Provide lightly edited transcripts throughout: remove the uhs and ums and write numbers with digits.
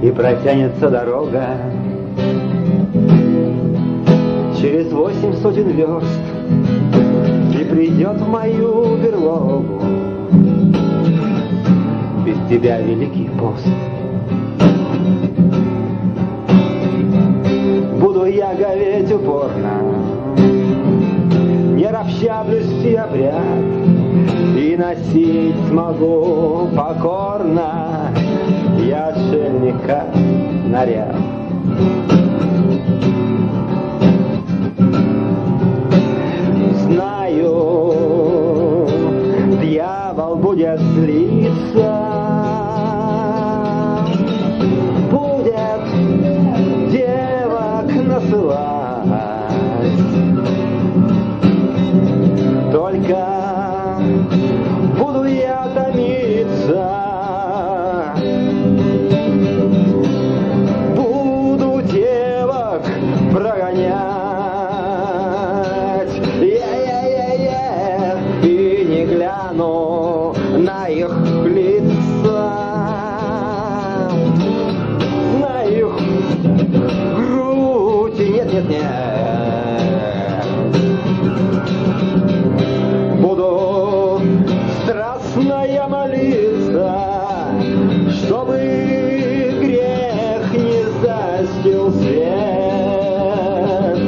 и протянется дорога через 8 сотен верст и придет в мою берлогу. Без тебя великий пост. Буду я говеть упорно, не ропща блюсти обряд, и носить смогу покорно я отшельника наряд. Знаю, дьявол будет злиться, будет девок насылать, только буду я томиться, буду девок прогонять. И не гляну на их лица, на их грудь. Нет, нет, нет. Буду страстно я молиться, чтобы грех не застил свет,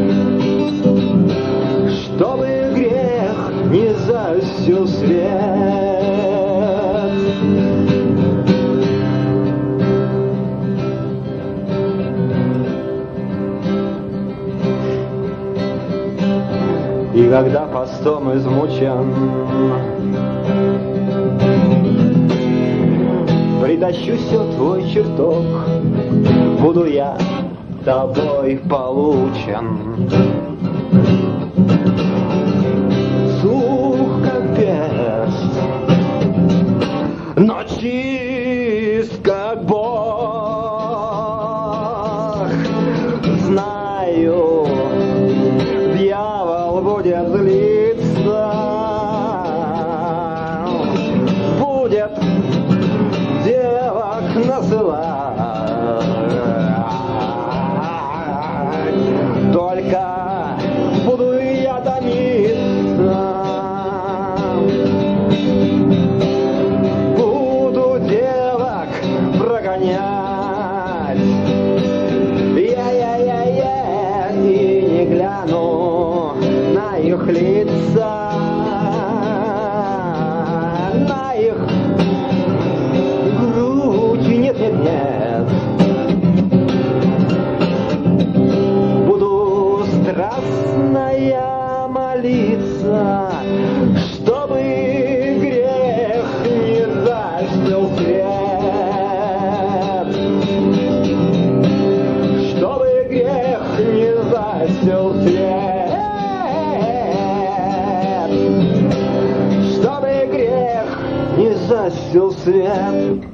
чтобы грех не застил свет. И когда постом измучен, притащусь в твой чертог, буду я тобой получен. Сух как перст, но чист как Бог. Знаю, дьявол будет злиться, будет девок насылать, только буду я томиться, буду девок прогонять. И не гляну на их лица, на их грудь. Нет, нет, нет. Буду страстно я молиться, чтобы грех не застил свет, чтобы грех не застил свет, чтобы грех не застил свет.